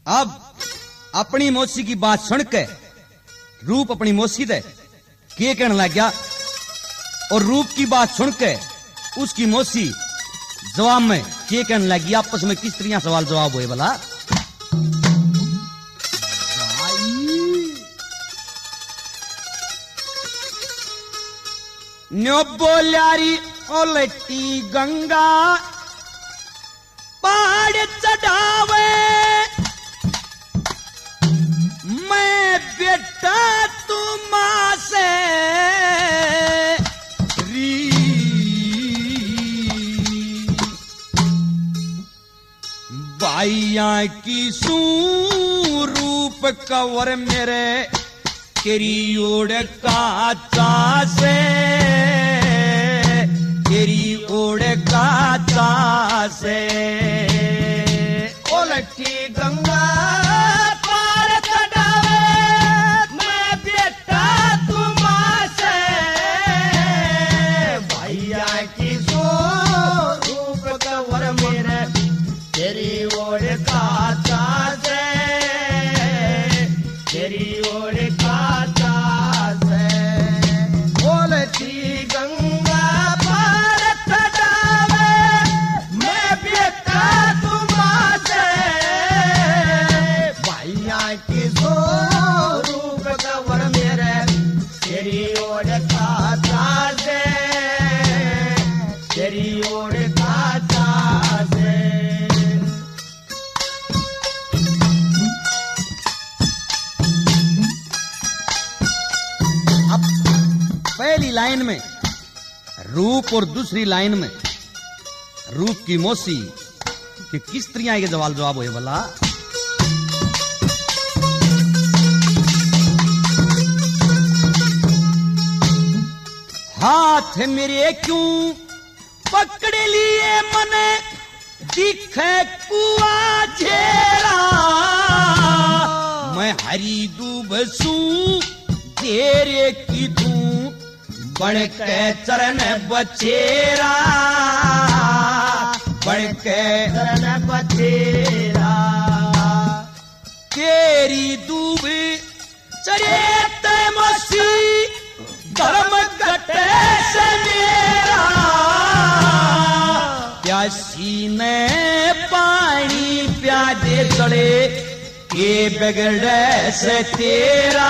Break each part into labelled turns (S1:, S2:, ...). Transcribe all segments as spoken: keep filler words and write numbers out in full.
S1: अब अपनी मौसी की बात सुन के रूप अपनी मौसी दे के कहने लग गया, और रूप की बात सुन के उसकी मौसी जवाब में के कहने लगी। आपस में किस तरह सवाल जवाब हुए भला? न्यो बोल्यारी ओलटी गंगा पहाड़ चढ़ावे, मैं बेटा तुम से री बाइया की सू रूप कवर मेरे तेरी ओढ़ काचा से, तेरी ओढ़ काचा से। ओलटी गंगा पार चढ़ावे, मैं बेटा तुम से भैया की सो रूप कवर मेरे तेरी ओढ़ काचा से, तेरी ओढ़ काचा से। ओलटी गंगा पार चढ़ावे, मैं बेटा तुम से भैया की सो रूप कवर मेरे तेरी ओढ़ काचा से, तेरी ओढ़ काचा से। पहली लाइन में रूप और दूसरी लाइन में रूप की मौसी कि किस तरह के जवाब जवाब हुए भला? हाथ मेरे क्यों पकड़ लिए मने दिखे कुआ झेरा, मैं हरी दूब सू तेरे की तू बढ़ के चरण बचेरा, बढ़ के चरण बचेरा। तेरी दूब चरे ते मसी धर्म कटे से मेरा, प्यासी ने पानी प्यादे चढ़े के बिगड़े से तेरा,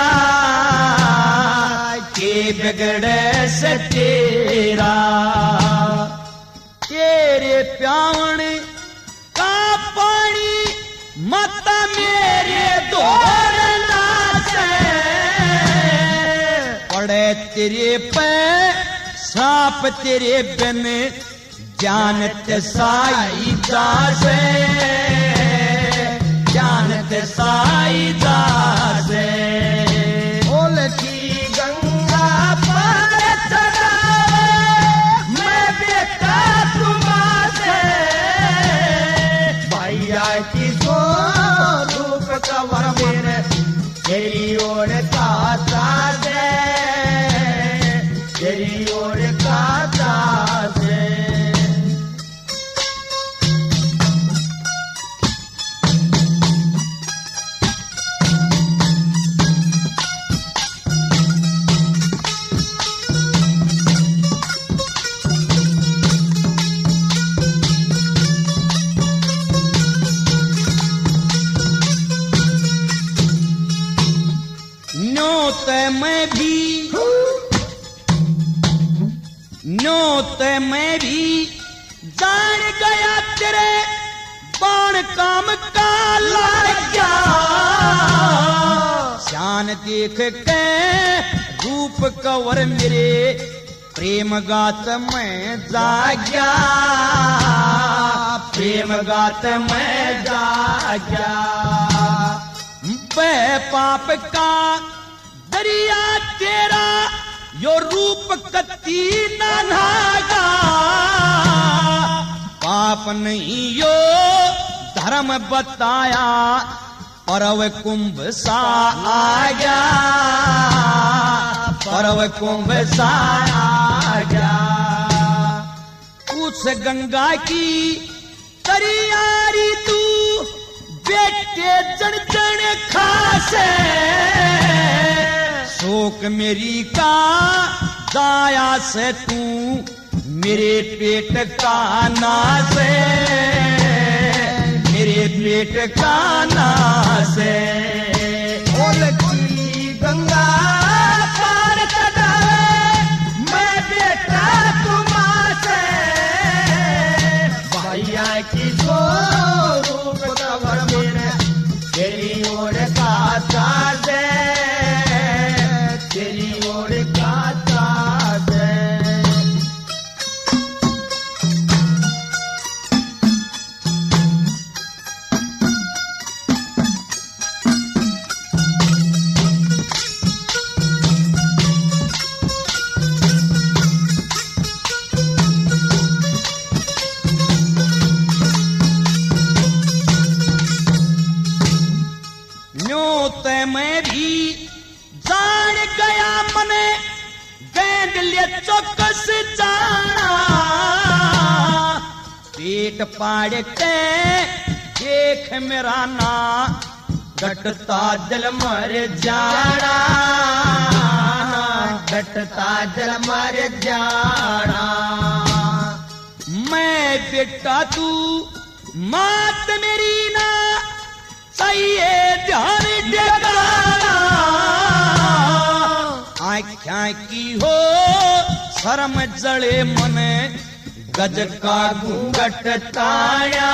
S1: के बिगड़े से तेरा। तेरे प्यावन का पानी माता मेरे धोरना से, पड़े तेरे पे सांप तेरे बिन जानत साई जासे, जानत साई जासे। ओलटी गंगा पार चढ़ावे, मैं बेटा तुम से भैया की सो रूप कवर मेरे तेरी ओढ़ काचा से, तेरी ओढ़ काचा से। मैं भी न्योत मैं भी जान गया तेरे बाण काम का लग गया, शान देख के रूप कवर मेरे प्रेम गात में जाग्या, प्रेम गात में जाग्या। बे पाप का दरिया तेरा यो रूप कत्ती ना नागा, पाप नहीं यो धर्म बताया परव कुंभ सा आ गया, परव कुंभ सा आ गया। उस गंगा की तरियारी तू बेटे जन से, शोक मेरी का दाया से तू मेरे पेट का नास है, मेरे पेट का नास है।
S2: लखी गंगा पार चढ़ावे मैं बेटा तुम्हारे, भैया की जो रूप कवर मेरे तेरी ओर का ताज है, तेरी ओर का ताज है।
S1: मैं भी जान गया मने गेंद ले चौकस जाना, पेट पाड़ के देख मेरा ना डटता दिल मर जाना,
S2: डटता दिल मर जाना।
S1: मैं बेटा तू मात मेरी ना चाहिए ध्यान देगाना, आख्या की हो शर्म जड़े मन गज का घूंघट ताया,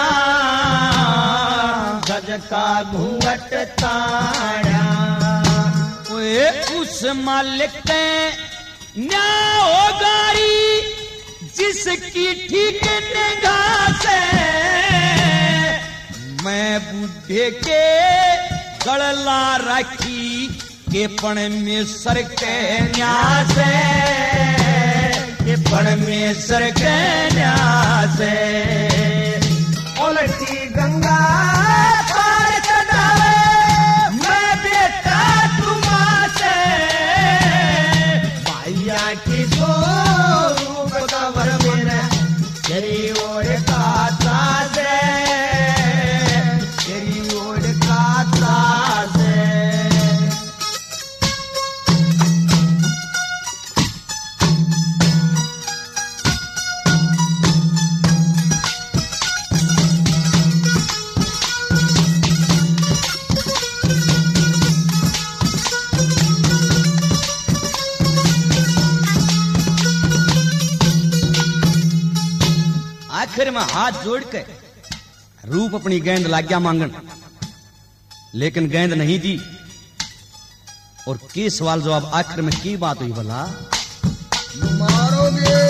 S2: गज का घूंघट ताया।
S1: ओए उस मालिक के न्याय हो गारी जिसकी ठीक निगाह से, मैं बूढ़े के गड़ला रखी के पण में सर के न्यास है, के पण में सर के न्यास है।
S2: उलटी गंगा पार चढ़ावे मैं बेटा तुम्हारे, भैया की जो रूप कवर मेरे तेरी ओर का ताज है, तेरी ओर का ताज है।
S1: आखिर में हाथ जोड़ के रूप अपनी गेंद लाग गया मांगन, लेकिन गेंद नहीं दी। और के सवाल जवाब आखिर में की बात हुई भला?
S2: मारोगे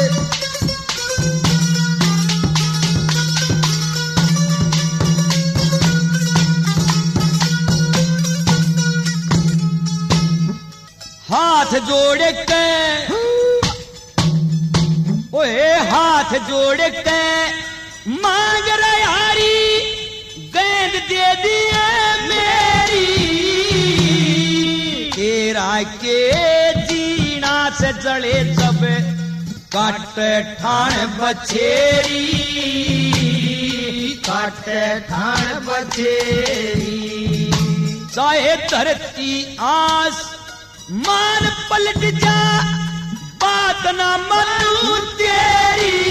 S1: हाथ जोड़ के, ओए हाथ जोड़ के मांग रही गेंद दे दिए मेरी, तेरा के जीना से जड़े जब काट ठाण बछेरी,
S2: काट ठाण बछेरी।
S1: चाहे धरती आस मान पलट जा बात ना मनू तेरी,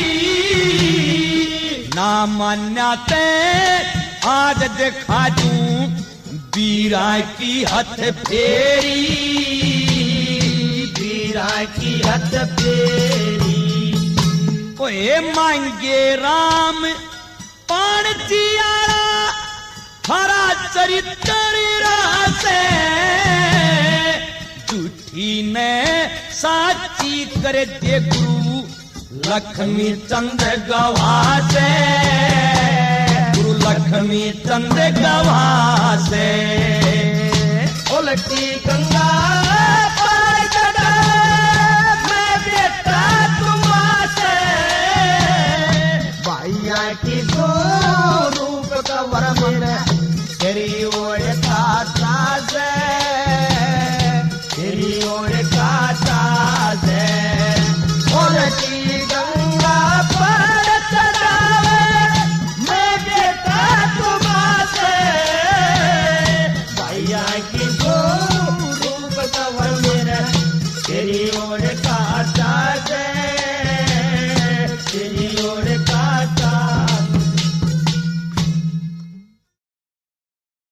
S1: ना मान्या ते आज दिखा दूं बीरा की हथ फेरी,
S2: बीरा की हथ फेरी।
S1: ओए मांगे राम पान जियारा हरा चरित्र रासे, झूठी ने साची कर दे गुरु लक्ष्मी चंद गवाह से, गुरु लक्ष्मी चंद गवाह से।
S2: उलटी गंगा पार चढ़ावे मैं बेटा तुम्हारे, भैया की जो रूप कवर